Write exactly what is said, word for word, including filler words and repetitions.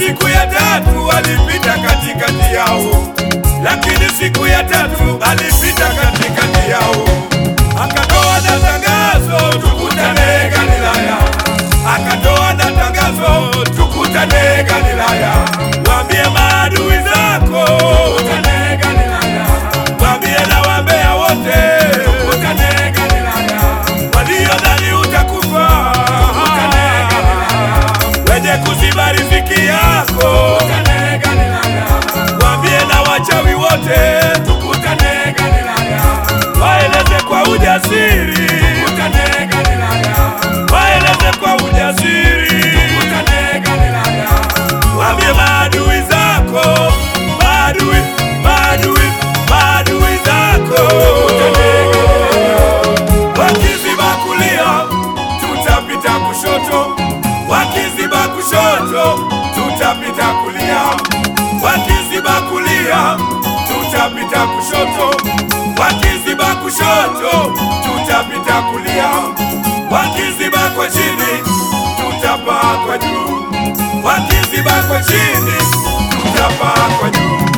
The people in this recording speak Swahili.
siku ya tatu alipita katikati yao, lakini siku ya tatu alipita katikati yao, akatoa na tangazo, tukutane Galilaya. Akatoa na tangazo, tukutane Galilaya. Waambie maadui zako, tukutane Galilaya. Waambie na wambea wote, tukutane Galilaya. Waliodhani utakufa, tukutane Galilaya. Wenye kuziba riziki yako, tukutane Galilaya. Waambie na wachawi wote, tukutane Galilaya. Waeleze kwa ujasiri, tukutane Galilaya. Waeleze kwa ujasiri, tukutane Galilaya. Waambie maadui zako, maadui, maadui, maadui zako, tukutane Galilaya. Wakiziba kulia, tutapita kushoto. Wakiziba kushoto, tutapita kulia. Wakiziba kulia, tutapita kushoto. Wakiziba kushoto, tutapita kulia. Wakiziba kwa chini, tutapaa kwa juu. Wakiziba kwa chini, tutapaa kwa juu.